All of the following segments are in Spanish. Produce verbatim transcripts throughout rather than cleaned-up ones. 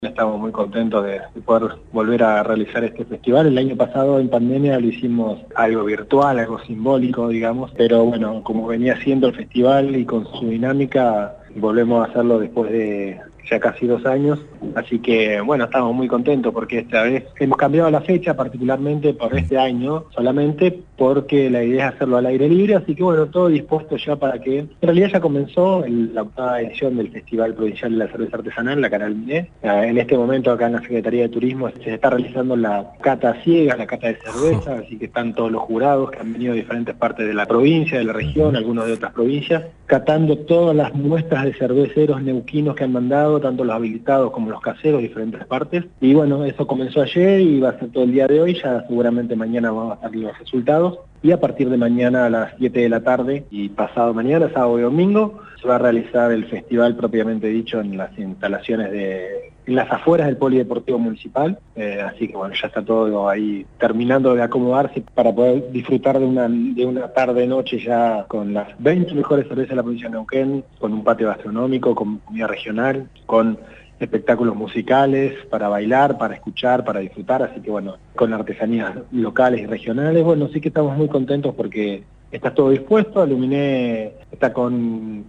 Estamos muy contentos de, de poder volver a realizar este festival. El año pasado en pandemia lo hicimos algo virtual, algo simbólico, digamos, pero bueno, como venía siendo el festival y con su dinámica, volvemos a hacerlo después de ya casi dos años, así que bueno, estamos muy contentos porque esta vez hemos cambiado la fecha particularmente por este año, solamente porque la idea es hacerlo al aire libre, así que bueno, todo dispuesto ya para que, en realidad ya comenzó el, la octava edición del Festival Provincial de la Cerveza Artesanal, la Canal Miné. En este momento acá en la Secretaría de Turismo se está realizando la cata ciega, la cata de cerveza, así que están todos los jurados que han venido de diferentes partes de la provincia, de la región, algunos de otras provincias, catando todas las muestras de cerveceros neuquinos que han mandado, tanto los habilitados como los caseros, diferentes partes. Y bueno, eso comenzó ayer y va a ser todo el día de hoy, ya seguramente mañana van a estar los resultados. Y a partir de mañana a las siete de la tarde y pasado mañana, sábado y domingo, se va a realizar el festival propiamente dicho en las instalaciones de, en las afueras del Polideportivo Municipal, eh, así que bueno, ya está todo ahí terminando de acomodarse para poder disfrutar de una, de una tarde-noche ya con las veinte mejores cervezas de la provincia de Neuquén, con un patio gastronómico, con comida regional, con espectáculos musicales para bailar, para escuchar, para disfrutar, así que bueno, con artesanías locales y regionales, bueno, sí que estamos muy contentos porque está todo dispuesto, Luminé está con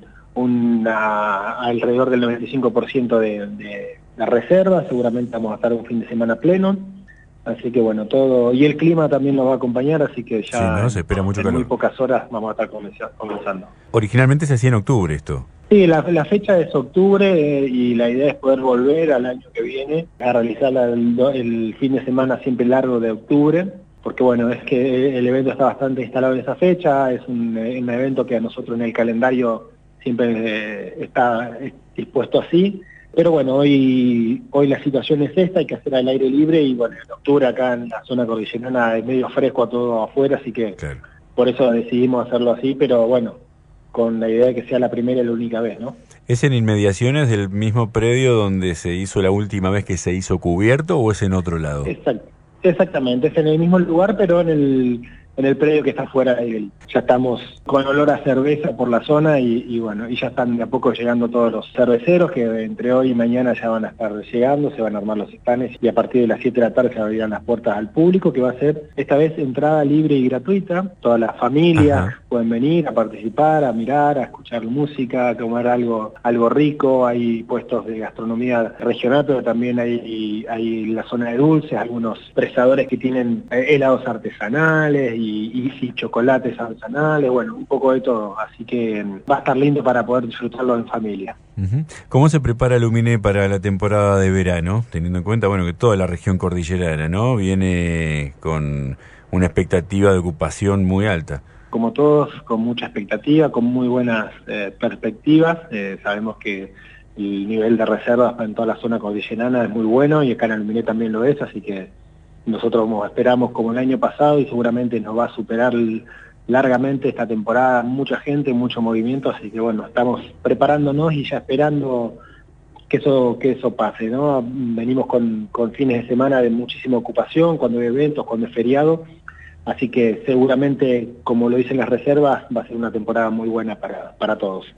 una alrededor del noventa y cinco por ciento de, de, de reserva, seguramente vamos a estar un fin de semana pleno, así que bueno, todo, y el clima también nos va a acompañar, así que ya sí, ¿no? Se espera en, mucho en calor. muy pocas horas vamos a estar comenzando. Originalmente se hacía en octubre esto. Sí, la, la fecha es octubre eh, y la idea es poder volver al año que viene a realizar el, el fin de semana siempre largo de octubre, porque bueno, es que el evento está bastante instalado en esa fecha, es un, un evento que a nosotros en el calendario siempre eh, está dispuesto así, pero bueno, hoy hoy la situación es esta, hay que hacer al aire libre y bueno, en octubre acá en la zona cordillerana es medio fresco a todo afuera, así que Claro. por eso decidimos hacerlo así, pero bueno, con la idea de que sea la primera y la única vez, ¿no? ¿Es en inmediaciones del mismo predio donde se hizo la última vez que se hizo cubierto o es en otro lado? Exacto. Exactamente, es en el mismo lugar, pero en el en el predio que está fuera de él. Ya estamos con olor a cerveza por la zona y, y bueno, y ya están de a poco llegando todos los cerveceros que entre hoy y mañana ya van a estar llegando, se van a armar los stands y a partir de las siete de la tarde se abrirán las puertas al público, que va a ser esta vez entrada libre y gratuita. Todas las familias Ajá. pueden venir a participar, a mirar, a escuchar música, a comer algo algo rico. Hay puestos de gastronomía regional, pero también hay, hay la zona de dulces, algunos prestadores que tienen helados artesanales y, y, y chocolates artesanales, bueno, un poco de todo, así que va a estar lindo para poder disfrutarlo en familia. Uh-huh. ¿Cómo se prepara Luminé para la temporada de verano? Teniendo en cuenta, bueno, que toda la región cordillerana, ¿no? Viene con una expectativa de ocupación muy alta. Como todos, con mucha expectativa, con muy buenas eh, perspectivas, eh, sabemos que el nivel de reservas en toda la zona cordillerana es muy bueno y acá en Luminé también lo es, así que nosotros como esperamos como el año pasado y seguramente nos va a superar largamente esta temporada, mucha gente, mucho movimiento, así que bueno, estamos preparándonos y ya esperando que eso que eso pase, ¿no? Venimos con, con fines de semana de muchísima ocupación, cuando hay eventos, cuando es feriado, así que seguramente, como lo dicen las reservas, va a ser una temporada muy buena para, para todos.